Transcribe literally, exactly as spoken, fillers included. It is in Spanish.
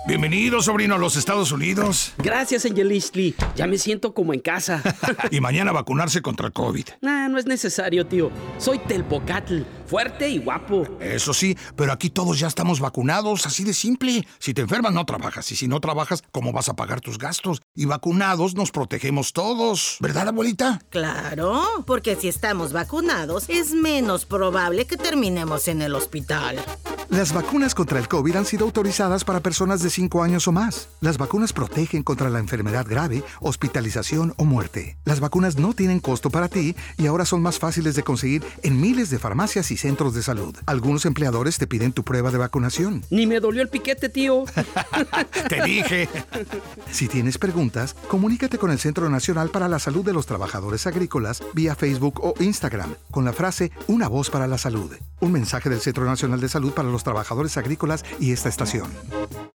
Bienvenido, sobrino, a los Estados Unidos. Gracias, Angelistli. Ya me siento como en casa. Y mañana vacunarse contra el COVID. Nah, no es necesario, tío. Soy Telpocatl, fuerte y guapo. Eso sí, pero aquí todos ya estamos vacunados, así de simple. Si te enfermas, no trabajas. Y si no trabajas, ¿cómo vas a pagar tus gastos? Y vacunados nos protegemos todos. ¿Verdad, abuelita? Claro, porque si estamos vacunados, es menos probable que terminemos en el hospital. Las vacunas contra el COVID han sido autorizadas para personas de cinco años o más. Las vacunas protegen contra la enfermedad grave, hospitalización o muerte. Las vacunas no tienen costo para ti y ahora son más fáciles de conseguir en miles de farmacias y centros de salud. Algunos empleadores te piden tu prueba de vacunación. Ni me dolió el piquete, tío. Te dije. Si tienes preguntas, comunícate con el Centro Nacional para la Salud de los Trabajadores Agrícolas vía Facebook o Instagram con la frase Una voz para la salud. Un mensaje del Centro Nacional de Salud para los Trabajadores Agrícolas y esta estación.